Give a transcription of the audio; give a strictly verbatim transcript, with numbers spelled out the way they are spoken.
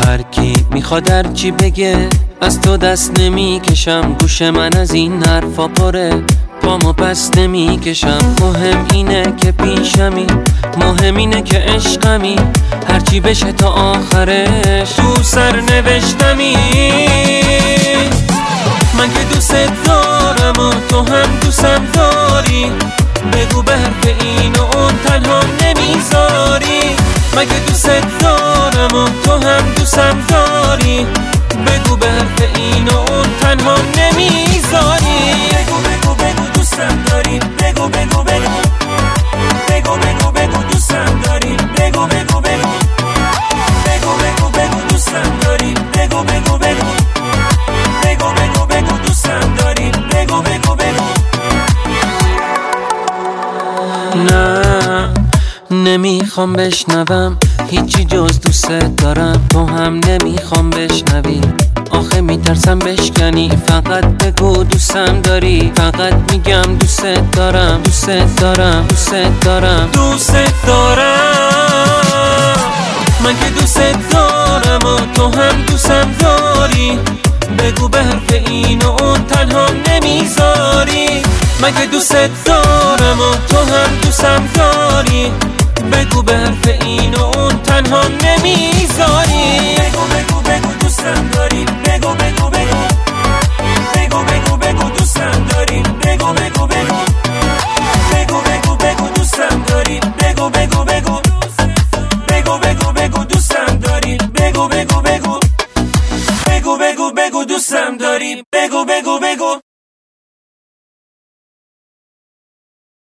هر کی میخواد هر چی بگه، از تو دست نمیکشم. گوش من از این حرفا پره، پامو پس نمیکشم. مهم اینه که پیشمی، مهم اینه که عشقمی، هرچی بشه تا آخرش تو سر نوشتمی. من که دوست دارم و تو هم دوستم داری، بگو به حرف این و اون تنها نمیذاری. من که دوست دارم و تو هم دوستم داری، بگو به حرف این و اون تنها نمیذاری. بگو بگو بگو دوستم داری، بگو بگو بگو بگو بگو بگو دوستم داری، بگو بگو بگو بگو بگو بگو دوستم داری، بگو بگو بگو بگو بگو بگو دوستم داری، بگو بگو بگو. نه نمیخوام بشنوم هیچی جز دوست دارم، تو هم نمیخوام بشنوی، آخه میترسم بشکنی. فقط بگو دوستم داری، فقط میگم دوست دارم، دوست دارم، دوست دارم، دوست دارم. من که دوست دارم و تو هم دوستم داری، بگو به حرف این و اون تنها نمیذاری. من که دوست دارم و تو هم دوستم داری، بگو به حرف این و اون تنها نمیذاری. بگو بگو بگو دوستم داری، بگو بگو بگو بگو بگو بگو دوستم داری، بگو بگو بگو بگو بگو بگو دوستم داری، بگو بگو بگو بگو بگو بگو دوستم داری، بگو بگو بگو بگو بگو بگو دوستم داری، بگو بگو بگو.